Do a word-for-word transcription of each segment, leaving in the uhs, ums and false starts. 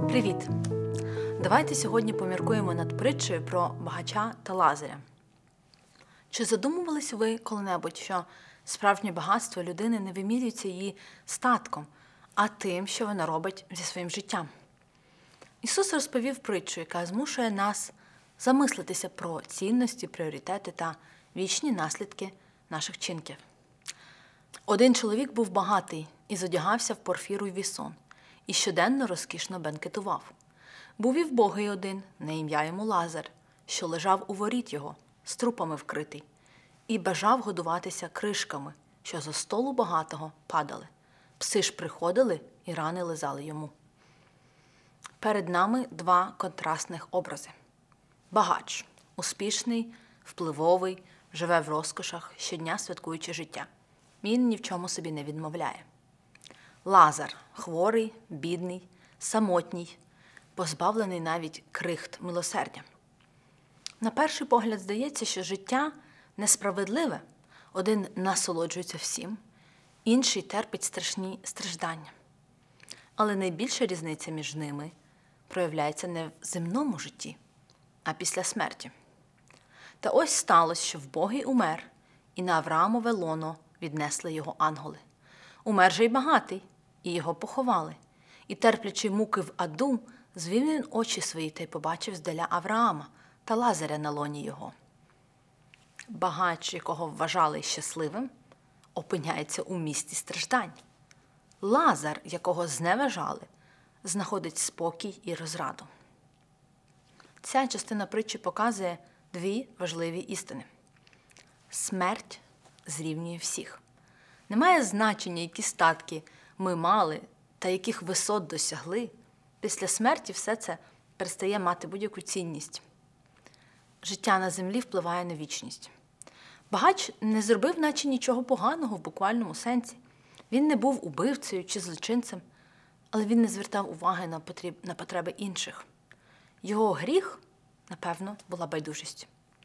Привіт! Давайте сьогодні поміркуємо над притчею про багача та Лазаря. Чи задумувались ви коли-небудь, що справжнє багатство людини не вимірюється її статком, а тим, що вона робить зі своїм життям? Ісус розповів притчу, яка змушує нас замислитися про цінності, пріоритети та вічні наслідки наших вчинків. Один чоловік був багатий і зодягався в порфіру й вісон, і щоденно розкішно бенкетував. Був і вбогий один, на ім'я йому Лазар, що лежав у воріт його, з трупами вкритий, і бажав годуватися кришками, що зо столу багатого падали. Пси ж приходили і рани лизали йому. Перед нами два контрастних образи. Багач – успішний, впливовий, живе в розкошах, щодня святкуючи життя. Він ні в чому собі не відмовляє. Лазар – хворий, бідний, самотній, позбавлений навіть крихт милосердя. На перший погляд здається, що життя несправедливе. Один насолоджується всім, інший терпить страшні страждання. Але найбільша різниця між ними проявляється не в земному житті, а після смерті. Та ось сталося, що вбогий умер, і на Авраамове лоно віднесли його ангели. Умер же й багатий, і його поховали. І, терплячи муки в аду, звів він очі свої та й побачив здаля Авраама та Лазаря на лоні його. Багач, якого вважали щасливим, опиняється у місті страждань. Лазар, якого зневажали, знаходить спокій і розраду. Ця частина притчі показує дві важливі істини. Смерть зрівнює всіх. Немає значення, які статки ми мали та яких висот досягли. Після смерті все це перестає мати будь-яку цінність. Життя на землі впливає на вічність. Багач не зробив наче нічого поганого в буквальному сенсі. Він не був убивцею чи злочинцем, але він не звертав уваги на, потреб... на потреби інших. Його гріх, напевно, була байдужість.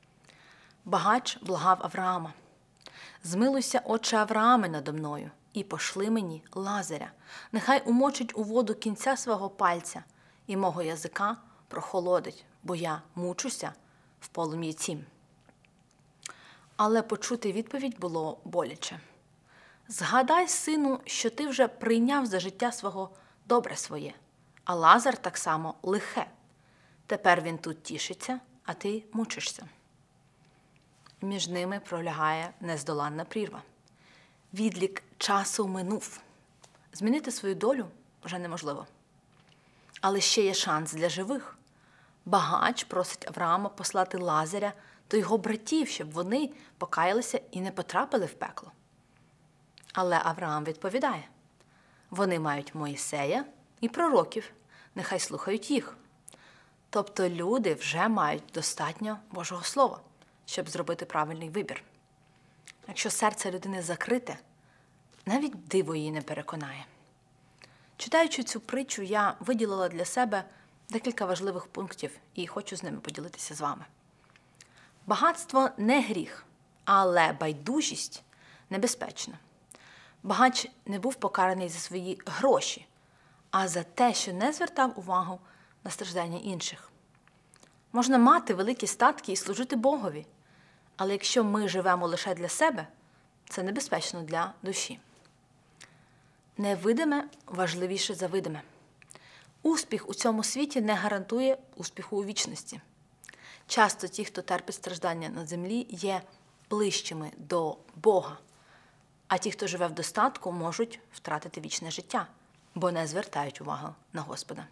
Багач благав Авраама: «Змилуйся, отче Аврааме, надо мною, і пошли мені Лазаря. Нехай умочить у воду кінця свого пальця, і мого язика прохолодить, бо я мучуся в полум'ї цім». Але почути відповідь було боляче. «Згадай, сину, що ти вже прийняв за життя свого добре своє, а Лазар так само лихе. Тепер він тут тішиться, а ти мучишся». Між ними пролягає нездоланна прірва. Відлік часу минув. Змінити свою долю вже неможливо. Але ще є шанс для живих. Багач просить Авраама послати Лазаря до його братів, щоб вони покаялися і не потрапили в пекло. Але Авраам відповідає: «Вони мають Моїсея і пророків, нехай слухають їх». Тобто люди вже мають достатньо Божого Слова, щоб зробити правильний вибір. Якщо серце людини закрите, навіть диво її не переконає. Читаючи цю притчу, я виділила для себе декілька важливих пунктів і хочу з ними поділитися з вами. Багатство не гріх, але байдужість небезпечна. Багач не був покараний за свої гроші, а за те, що не звертав увагу на страждання інших. Можна мати великі статки і служити Богові, але якщо ми живемо лише для себе, це небезпечно для душі. Невидиме важливіше за видиме. Успіх у цьому світі не гарантує успіху у вічності. Часто ті, хто терпить страждання на землі, є ближчими до Бога, а ті, хто живе в достатку, можуть втратити вічне життя, бо не звертають увагу на Господа.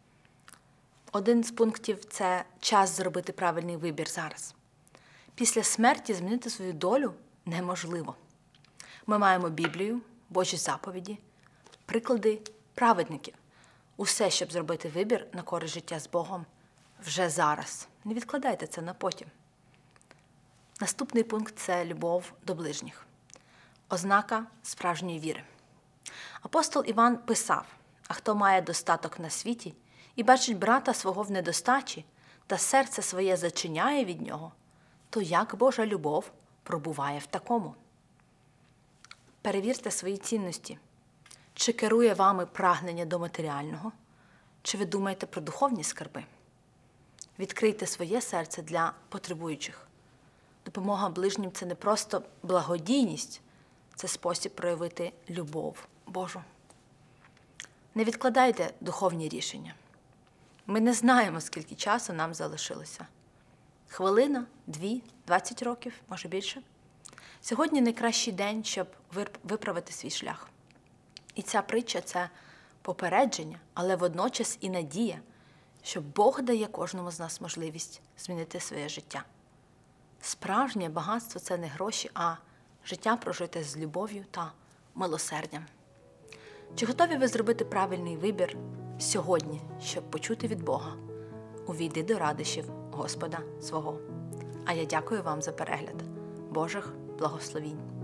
Один з пунктів – це час зробити правильний вибір зараз. Після смерті змінити свою долю неможливо. Ми маємо Біблію, Божі заповіді, приклади праведників. Усе, щоб зробити вибір на користь життя з Богом вже зараз. Не відкладайте це на потім. Наступний пункт – це любов до ближніх. Ознака справжньої віри. Апостол Іван писав: «А хто має достаток на світі і бачить брата свого в недостачі, та серце своє зачиняє від нього, то як Божа любов пробуває в такому?» Перевірте свої цінності. Чи керує вами прагнення до матеріального, Чи ви думаєте про духовні скарби? Відкрийте своє серце для потребуючих. Допомога ближнім – це не просто благодійність, це спосіб проявити любов Божу. Не відкладайте духовні рішення. Ми не знаємо, скільки часу нам залишилося. Хвилина, дві, двадцять років, може більше. Сьогодні найкращий день, щоб виправити свій шлях. І ця притча – це попередження, але водночас і надія, що Бог дає кожному з нас можливість змінити своє життя. Справжнє багатство – це не гроші, а життя прожите з любов'ю та милосердям. Чи готові ви зробити правильний вибір сьогодні, щоб почути від Бога? Увійди до радощів Господа свого. А я дякую вам за перегляд. Божих благословінь!